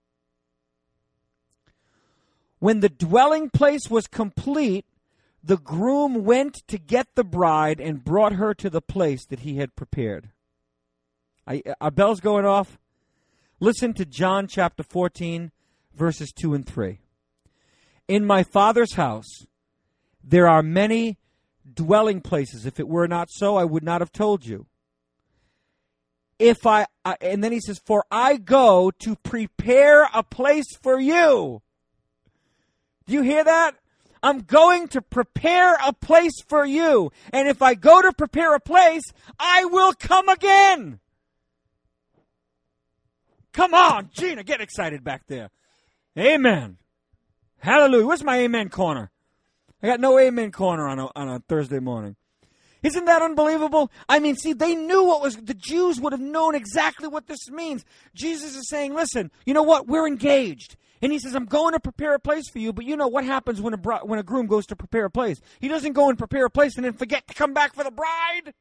When the dwelling place was complete, the groom went to get the bride and brought her to the place that he had prepared. I, are bells going off? Listen to John chapter fourteen, verses two and three. In my Father's house there are many dwelling places. If it were not so, I would not have told you. If I, uh, and then he says, for I go to prepare a place for you. Do you hear that? I'm going to prepare a place for you. And if I go to prepare a place, I will come again. Come on, Gina, get excited back there. Amen. Hallelujah. Where's my amen corner? I got no amen corner on a, on a Thursday morning. Isn't that unbelievable? I mean, see, they knew what was, the Jews would have known exactly what this means. Jesus is saying, listen, you know what? We're engaged. And he says, I'm going to prepare a place for you, but you know what happens when a bri- when a groom goes to prepare a place? He doesn't go and prepare a place and then forget to come back for the bride.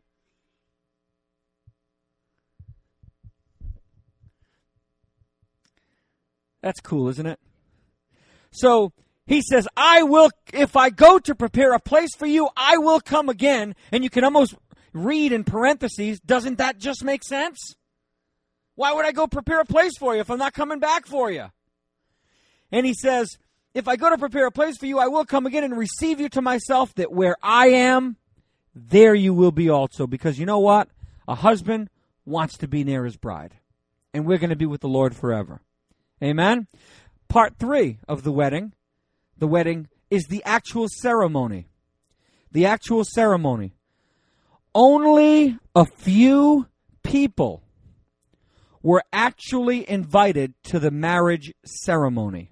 That's cool, isn't it? So he says, I will, if I go to prepare a place for you, I will come again. And you can almost read in parentheses, doesn't that just make sense? Why would I go prepare a place for you if I'm not coming back for you? And he says, if I go to prepare a place for you, I will come again and receive you to myself, that where I am, there you will be also. Because you know what? A husband wants to be near his bride. And we're going to be with the Lord forever. Amen? Part three of the wedding, the wedding is the actual ceremony. The actual ceremony. Only a few people were actually invited to the marriage ceremony.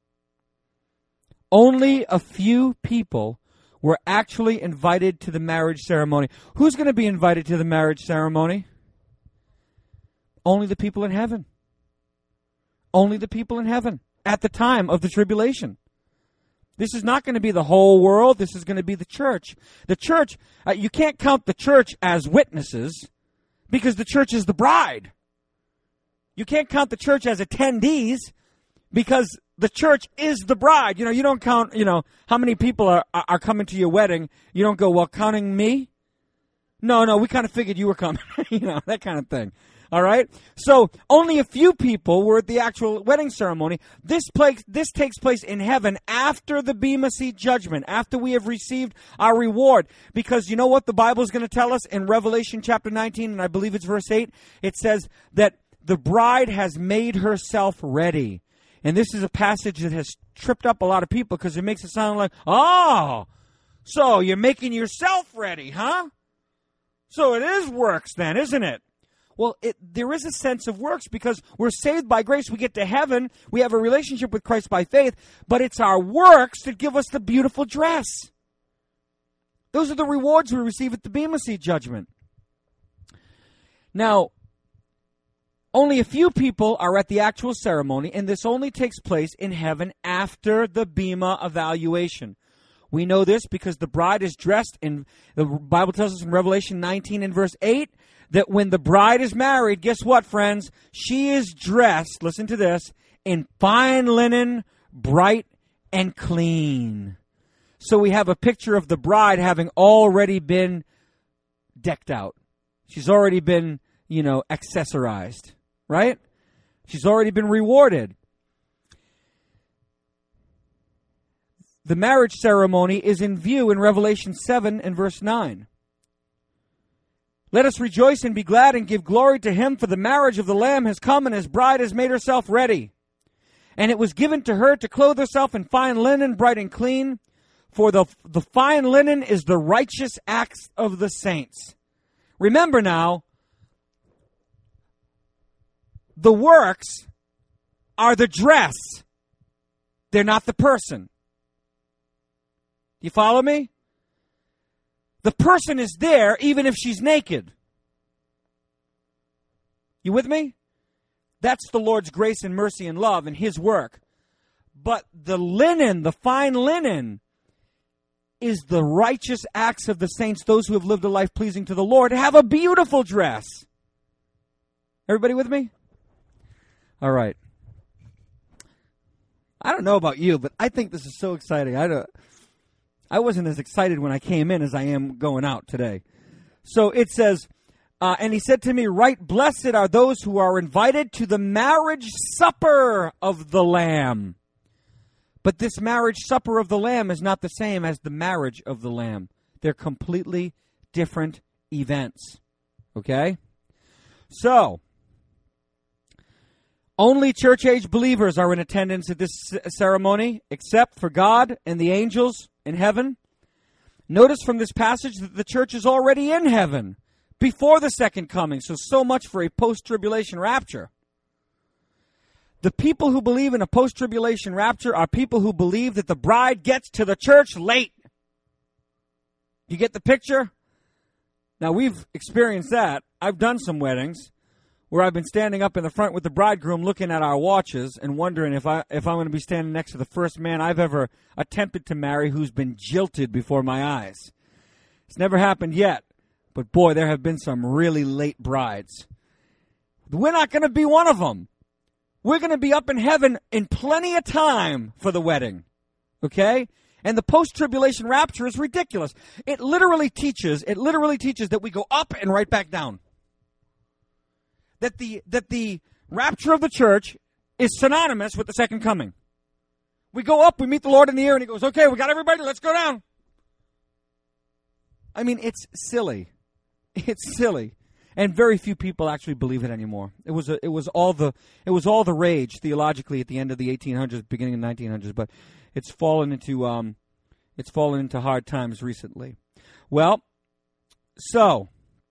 Only a few people were actually invited to the marriage ceremony. Who's going to be invited to the marriage ceremony? Only the people in heaven. Only the people in heaven at the time of the tribulation. This is not going to be the whole world. This is going to be the church. The church, uh, you can't count the church as witnesses because the church is the bride. You can't count the church as attendees because the church is the bride. You know, you don't count, you know, how many people are, are coming to your wedding. You don't go, well, counting me? No, no, we kind of figured you were coming. You know, that kind of thing. All right? So only a few people were at the actual wedding ceremony. This place, this takes place in heaven after the Bema Seat judgment, after we have received our reward. Because you know what the Bible is going to tell us in Revelation chapter nineteen, and I believe it's verse eight? It says that the bride has made herself ready. And this is a passage that has tripped up a lot of people because it makes it sound like, oh, so you're making yourself ready, huh? So it is works then, isn't it? Well, it, there is a sense of works because we're saved by grace. We get to heaven. We have a relationship with Christ by faith. But it's our works that give us the beautiful dress. Those are the rewards we receive at the Bema Seat judgment. Now, only a few people are at the actual ceremony, and this only takes place in heaven after the Bema evaluation. We know this because the bride is dressed in, the Bible tells us in Revelation nineteen and verse eight, that when the bride is married, guess what, friends? She is dressed, listen to this, in fine linen, bright and clean. So we have a picture of the bride having already been decked out. She's already been, you know, accessorized, right? She's already been rewarded. The marriage ceremony is in view in Revelation seven and verse nine. Let us rejoice and be glad and give glory to him, for the marriage of the Lamb has come, and his bride has made herself ready. And it was given to her to clothe herself in fine linen, bright and clean, for the, the fine linen is the righteous acts of the saints. Remember now, the works are the dress. They're not the person. You follow me? The person is there even if she's naked. You with me? That's the Lord's grace and mercy and love and his work. But the linen, the fine linen, is the righteous acts of the saints, those who have lived a life pleasing to the Lord, have a beautiful dress. Everybody with me? All right. I don't know about you, but I think this is so exciting. I don't... I wasn't as excited when I came in as I am going out today. So it says, Uh, and he said to me, right, blessed are those who are invited to the marriage supper of the Lamb. But this marriage supper of the Lamb is not the same as the marriage of the Lamb. They're completely different events. Okay? So, only church-age believers are in attendance at this ceremony, except for God and the angels in heaven. Notice from this passage that the church is already in heaven before the second coming. So, so much for a post-tribulation rapture. The people who believe in a post-tribulation rapture are people who believe that the bride gets to the church late. You get the picture? Now, we've experienced that. I've done some weddings where I've been standing up in the front with the bridegroom looking at our watches and wondering if, I, if I'm going to be standing next to the first man I've ever attempted to marry who's been jilted before my eyes. It's never happened yet. But boy, there have been some really late brides. We're not going to be one of them. We're going to be up in heaven in plenty of time for the wedding. Okay? And the post-tribulation rapture is ridiculous. It literally teaches, it literally teaches that we go up and right back down. That the that the rapture of the church is synonymous with the second coming. We go up, we meet the Lord in the air, and he goes, okay, we got everybody, let's go down. I mean, it's silly. It's silly. And very few people actually believe it anymore. It was a, it was all the it was all the rage theologically at the end of the eighteen hundreds, beginning of the nineteen hundreds, but it's fallen into um it's fallen into hard times recently. Well, so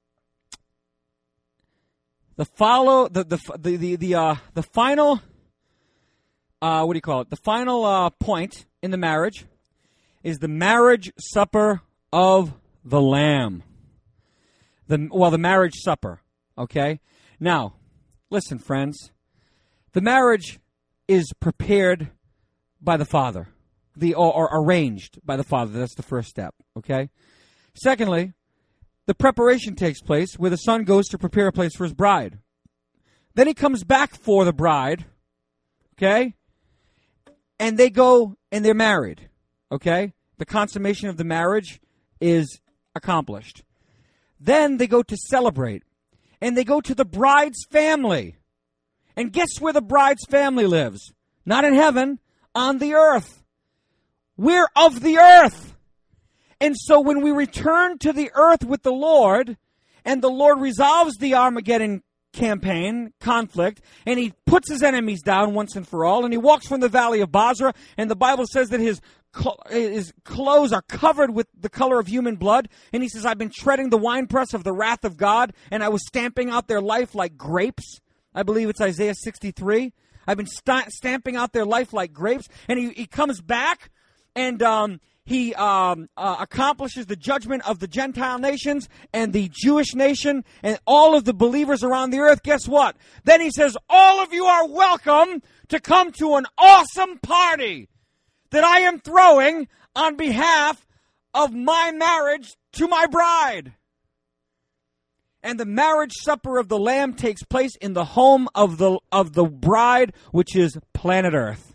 the follow the the the the, the uh the final uh what do you call it? The final uh point in the marriage is the marriage supper of the Lamb. The, well, the marriage supper, okay? Now, listen, friends. The marriage is prepared by the Father, the or, or arranged by the Father. That's the first step, okay? Secondly, the preparation takes place where the son goes to prepare a place for his bride. Then he comes back for the bride, okay? And they go and they're married, okay? The consummation of the marriage is accomplished. Then they go to celebrate, and they go to the bride's family. And guess where the bride's family lives? Not in heaven, on the earth. We're of the earth. And so when we return to the earth with the Lord, and the Lord resolves the Armageddon campaign, conflict, and he puts his enemies down once and for all, and he walks from the valley of Basra, and the Bible says that his his clothes are covered with the color of human blood. And he says, I've been treading the winepress of the wrath of God, and I was stamping out their life like grapes. I believe it's Isaiah sixty-three. I've been st- stamping out their life like grapes. And he, he comes back, and um, he um, uh, accomplishes the judgment of the Gentile nations and the Jewish nation and all of the believers around the earth. Guess what? Then he says, all of you are welcome to come to an awesome party that I am throwing on behalf of my marriage to my bride. And the marriage supper of the Lamb takes place in the home of the of the bride, which is planet Earth.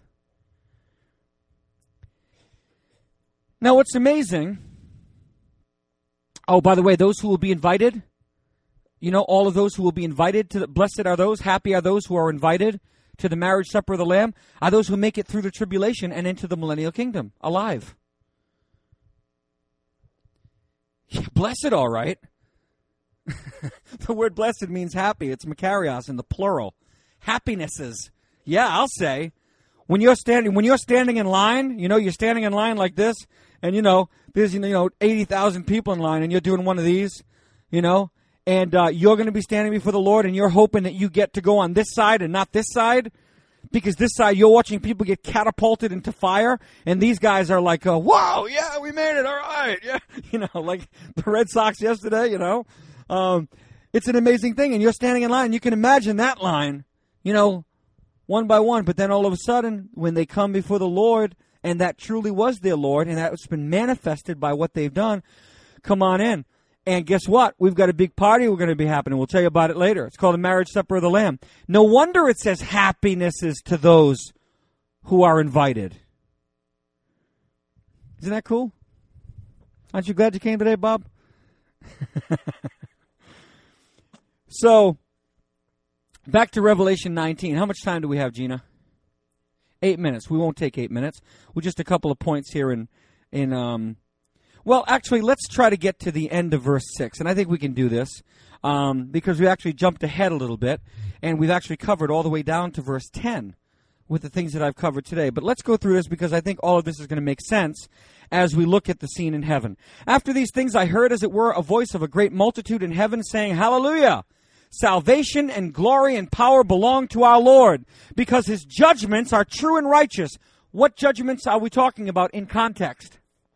Now, what's amazing, oh, by the way, those who will be invited, you know, all of those who will be invited to the, blessed are those, happy are those who are invited to the marriage supper of the Lamb, are those who make it through the tribulation and into the millennial kingdom, alive. Yeah, blessed, all right. The word blessed means happy. It's makarios in the plural. Happinesses. Yeah, I'll say. When you're standing, when you're standing in line, you know, you're standing in line like this, and you know, there's you know eighty thousand people in line, and you're doing one of these, you know. And uh, you're going to be standing before the Lord, and you're hoping that you get to go on this side and not this side, because this side you're watching people get catapulted into fire, and these guys are like, uh, "Whoa, yeah, we made it, all right, yeah," you know, like the Red Sox yesterday, you know. Um, it's an amazing thing, and you're standing in line, and you can imagine that line, you know, one by one. But then all of a sudden, when they come before the Lord, and that truly was their Lord, and that's been manifested by what they've done, come on in. And guess what? We've got a big party we're going to be happening. We'll tell you about it later. It's called the marriage supper of the Lamb. No wonder it says happiness is to those who are invited. Isn't that cool? Aren't you glad you came today, Bob? So, back to Revelation nineteen. How much time do we have, Gina? Eight minutes. We won't take eight minutes. We're just a couple of points here in, in um, well, actually, let's try to get to the end of verse six. And I think we can do this um, because we actually jumped ahead a little bit. And we've actually covered all the way down to verse ten with the things that I've covered today. But let's go through this because I think all of this is going to make sense as we look at the scene in heaven. After these things I heard, as it were, a voice of a great multitude in heaven saying, Hallelujah! Salvation and glory and power belong to our Lord, because his judgments are true and righteous. What judgments are we talking about in context?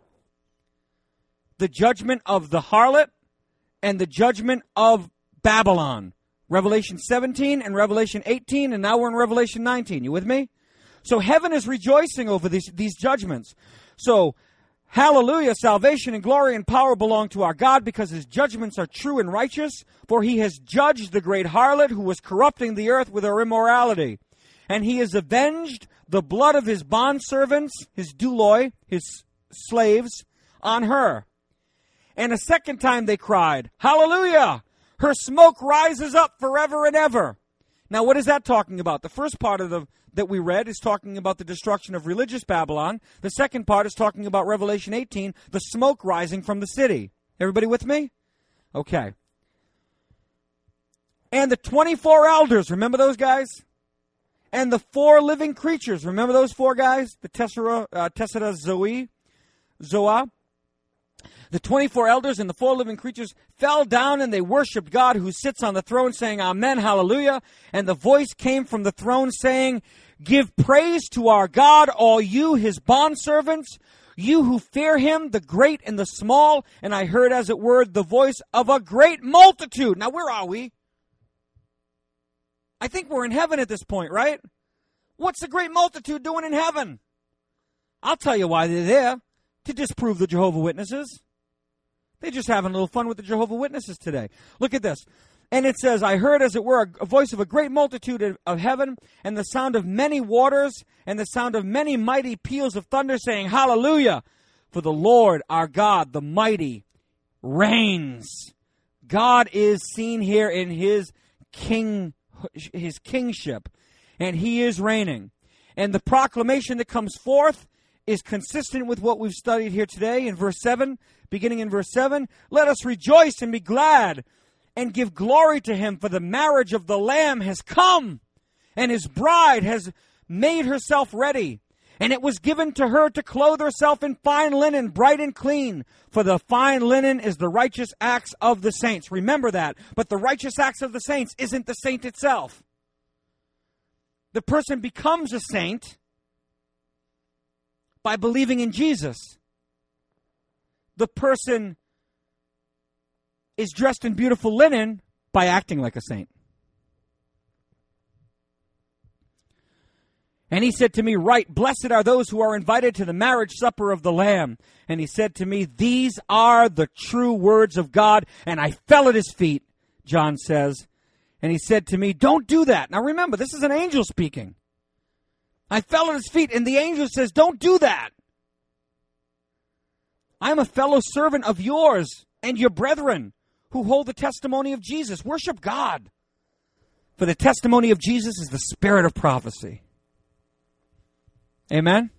The judgment of the harlot and the judgment of Babylon. Revelation seventeen and Revelation eighteen, and now we're in Revelation nineteen. You with me? So heaven is rejoicing over these, these judgments. So, hallelujah, salvation and glory and power belong to our God, because his judgments are true and righteous, for he has judged the great harlot who was corrupting the earth with her immorality. And he has avenged the blood of his bondservants, his douloi, his slaves, on her. And a second time they cried, Hallelujah! Her smoke rises up forever and ever. Now, what is that talking about? The first part of the that we read is talking about the destruction of religious Babylon. The second part is talking about Revelation eighteen, the smoke rising from the city. Everybody with me? Okay. And the twenty-four elders, remember those guys? And the four living creatures, remember those four guys? The Tessera, uh, Tessera Zoe, Zoa. The twenty-four elders and the four living creatures fell down and they worshipped God who sits on the throne, saying, Amen, hallelujah. And the voice came from the throne saying, Give praise to our God, all you, his bondservants, you who fear him, the great and the small. And I heard, as it were, the voice of a great multitude. Now, where are we? I think we're in heaven at this point, right? What's the great multitude doing in heaven? I'll tell you why they're there. To disprove the Jehovah's Witnesses. They're just having a little fun with the Jehovah's Witnesses today. Look at this. And it says, I heard, as it were, a voice of a great multitude of, of heaven, and the sound of many waters, and the sound of many mighty peals of thunder, saying, Hallelujah! For the Lord our God, the mighty, reigns. God is seen here in his king, his kingship, and he is reigning. And the proclamation that comes forth is consistent with what we've studied here today in verse seven, beginning in verse seven. Let us rejoice and be glad and give glory to him, for the marriage of the Lamb has come, and his bride has made herself ready. And it was given to her to clothe herself in fine linen, bright and clean, for the fine linen is the righteous acts of the saints. Remember that. But the righteous acts of the saints isn't the saint itself. The person becomes a saint by believing in Jesus. The person is dressed in beautiful linen by acting like a saint. And he said to me, Right, blessed are those who are invited to the marriage supper of the Lamb. And he said to me, These are the true words of God. And I fell at his feet, John says. And he said to me, Don't do that. Now remember, this is an angel speaking. I fell at his feet, and the angel says, Don't do that. I am a fellow servant of yours and your brethren who hold the testimony of Jesus. Worship God. For the testimony of Jesus is the spirit of prophecy. Amen?